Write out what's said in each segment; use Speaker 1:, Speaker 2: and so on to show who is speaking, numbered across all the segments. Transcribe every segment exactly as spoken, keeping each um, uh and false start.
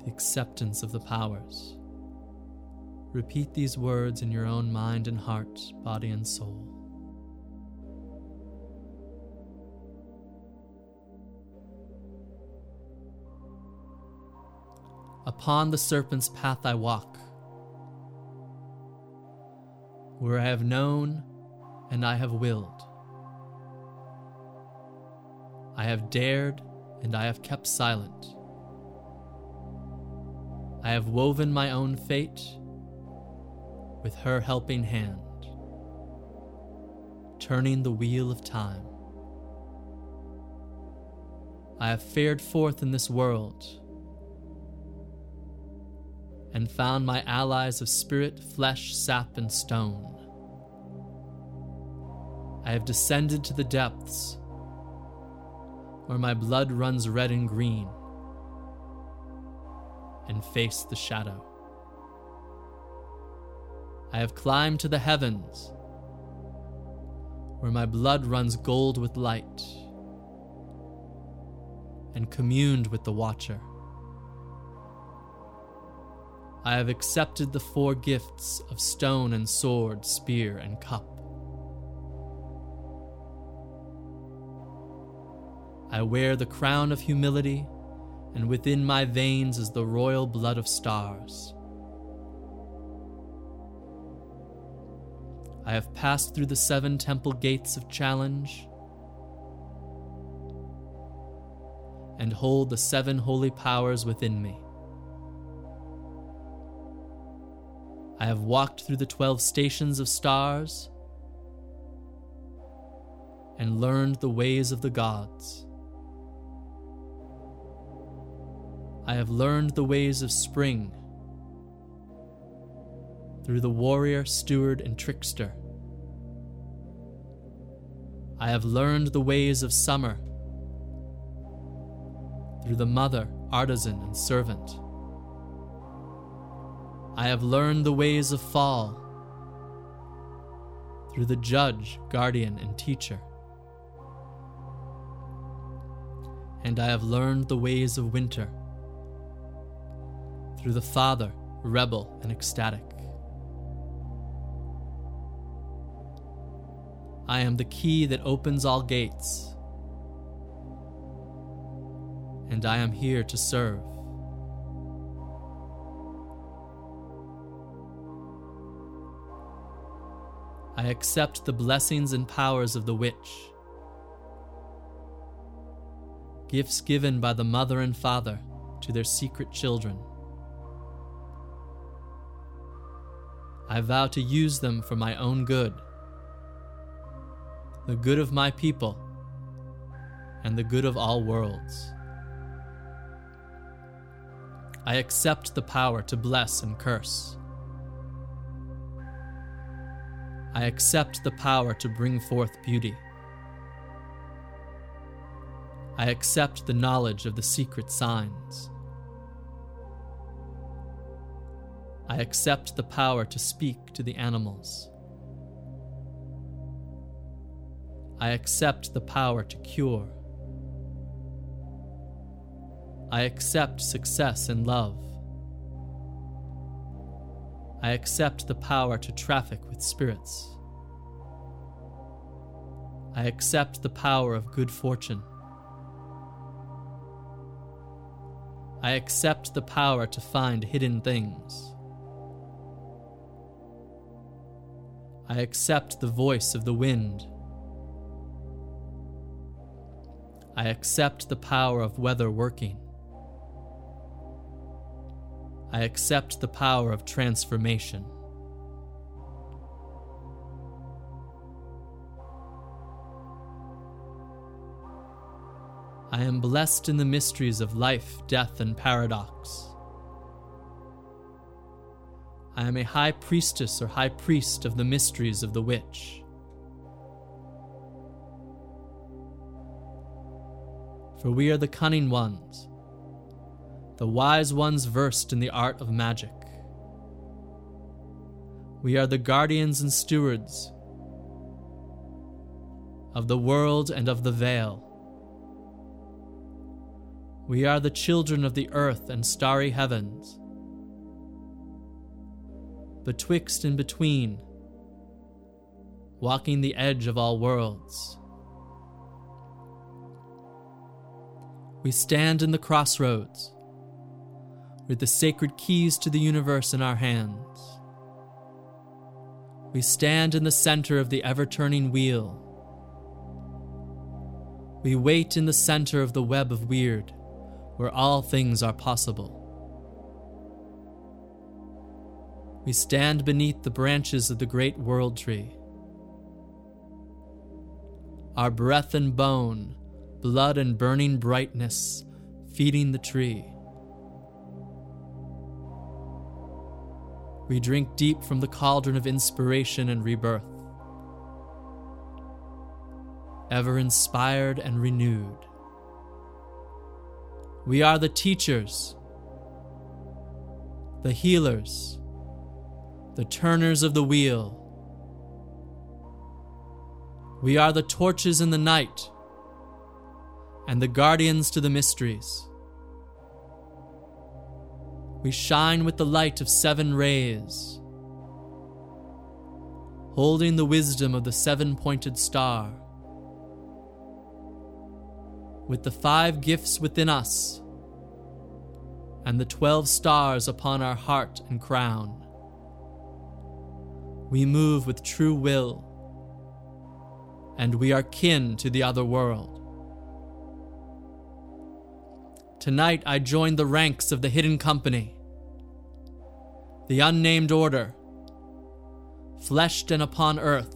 Speaker 1: the acceptance of the powers. Repeat these words in your own mind and heart, body and soul. Upon the serpent's path I walk, where I have known and I have willed. I have dared and I have kept silent. I have woven my own fate with her helping hand, turning the wheel of time. I have fared forth in this world and found my allies of spirit, flesh, sap, and stone. I have descended to the depths where my blood runs red and green, and faced the shadow. I have climbed to the heavens where my blood runs gold with light, and communed with the Watcher. I have accepted the four gifts of stone and sword, spear and cup. I wear the crown of humility, and within my veins is the royal blood of stars. I have passed through the seven temple gates of challenge and hold the seven holy powers within me. I have walked through the twelve stations of stars and learned the ways of the gods. I have learned the ways of spring through the warrior, steward, and trickster. I have learned the ways of summer through the mother, artisan, and servant. I have learned the ways of fall through the judge, guardian, and teacher. And I have learned the ways of winter through the father, rebel, and ecstatic. I am the key that opens all gates, and I am here to serve. I accept the blessings and powers of the witch, gifts given by the mother and father to their secret children. I vow to use them for my own good, the good of my people, and the good of all worlds. I accept the power to bless and curse. I accept the power to bring forth beauty. I accept the knowledge of the secret signs. I accept the power to speak to the animals. I accept the power to cure. I accept success in love. I accept the power to traffic with spirits. I accept the power of good fortune. I accept the power to find hidden things. I accept the voice of the wind. I accept the power of weather working. I accept the power of transformation. I am blessed in the mysteries of life, death, and paradox. I am a high priestess or high priest of the mysteries of the witch. For we are the cunning ones, the wise ones versed in the art of magic. We are the guardians and stewards of the world and of the veil. We are the children of the earth and starry heavens. Betwixt and between, walking the edge of all worlds. We stand in the crossroads, with the sacred keys to the universe in our hands. We stand in the center of the ever-turning wheel. We wait in the center of the web of weird, where all things are possible. We stand beneath the branches of the great world tree. Our breath and bone, blood and burning brightness, feeding the tree. We drink deep from the cauldron of inspiration and rebirth, ever inspired and renewed. We are the teachers, the healers, the turners of the wheel. We are the torches in the night and the guardians to the mysteries. We shine with the light of seven rays, holding the wisdom of the seven-pointed star. With the five gifts within us and the twelve stars upon our heart and crown, we move with true will, and we are kin to the other world. Tonight I join the ranks of the hidden company, the unnamed order, fleshed and upon earth,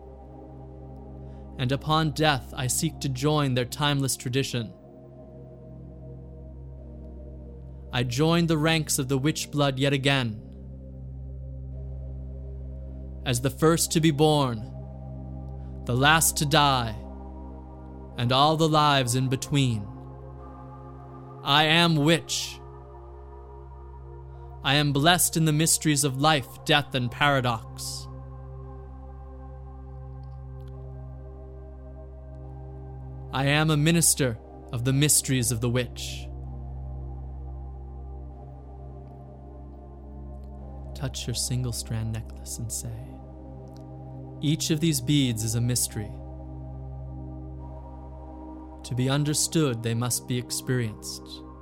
Speaker 1: and upon death I seek to join their timeless tradition. I join the ranks of the witch blood yet again, as the first to be born, the last to die, and all the lives in between. I am witch. I am blessed in the mysteries of life, death, and paradox. I am a minister of the mysteries of the witch. Touch your single strand necklace and say, each of these beads is a mystery. To be understood, they must be experienced.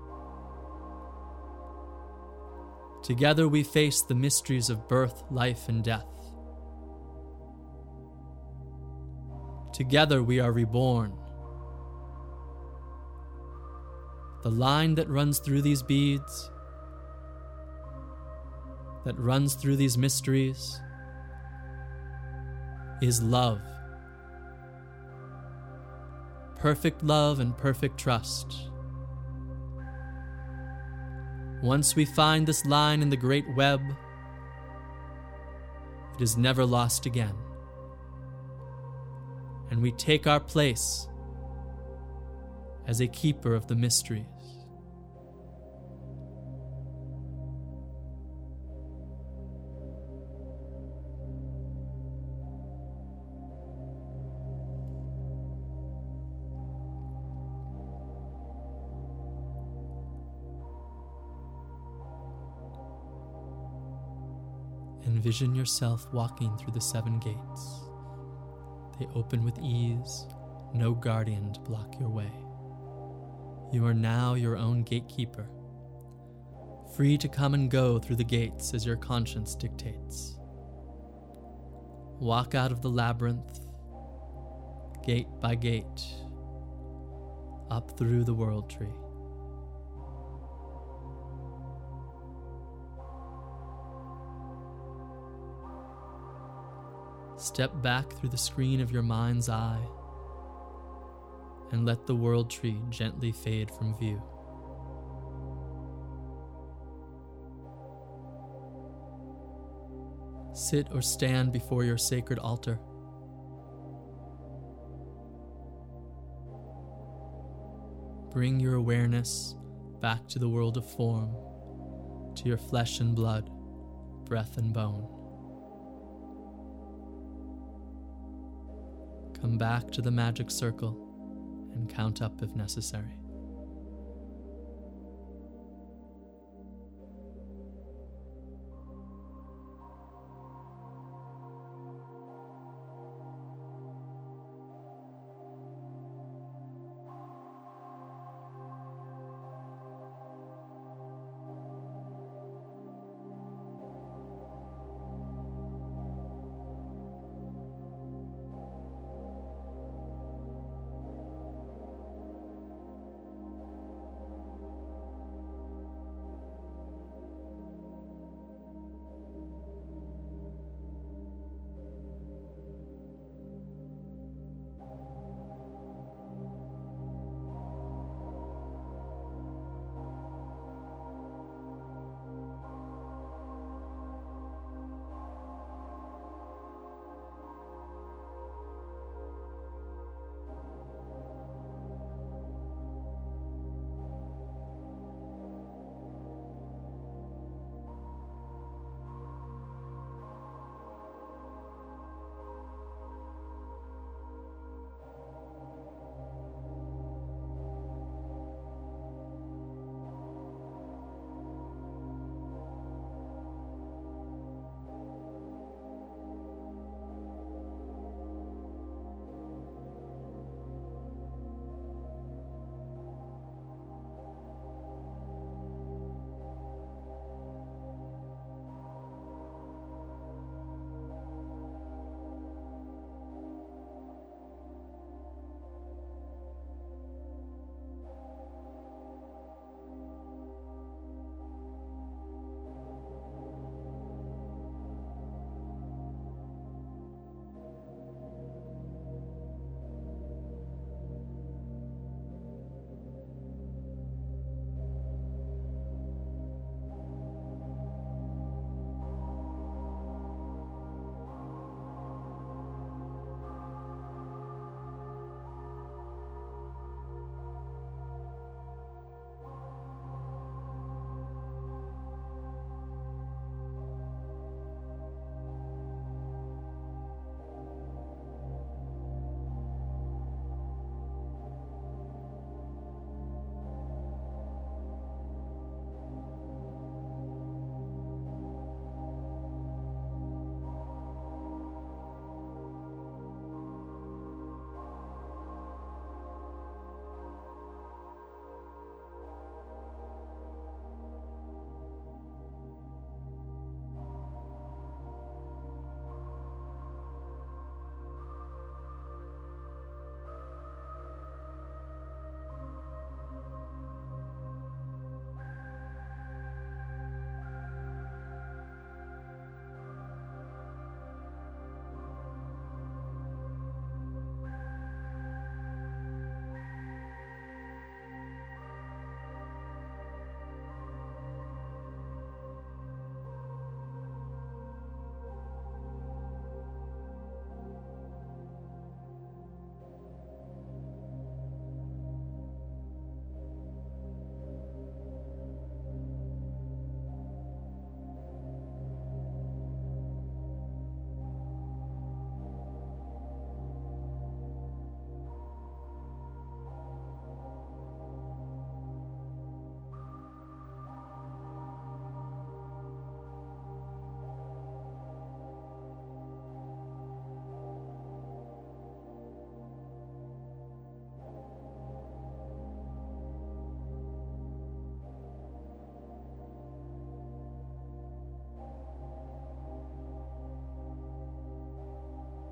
Speaker 1: Together we face the mysteries of birth, life, and death. Together we are reborn. The line that runs through these beads, that runs through these mysteries, is love. Perfect love and perfect trust. Once we find this line in the great web, it is never lost again. And we take our place as a keeper of the mysteries. Envision yourself walking through the seven gates. They open with ease, no guardian to block your way. You are now your own gatekeeper, free to come and go through the gates as your conscience dictates. Walk out of the labyrinth, gate by gate, up through the world tree. Step back through the screen of your mind's eye and let the world tree gently fade from view. Sit or stand before your sacred altar. Bring your awareness back to the world of form, to your flesh and blood, breath and bone. Come back to the magic circle and count up if necessary.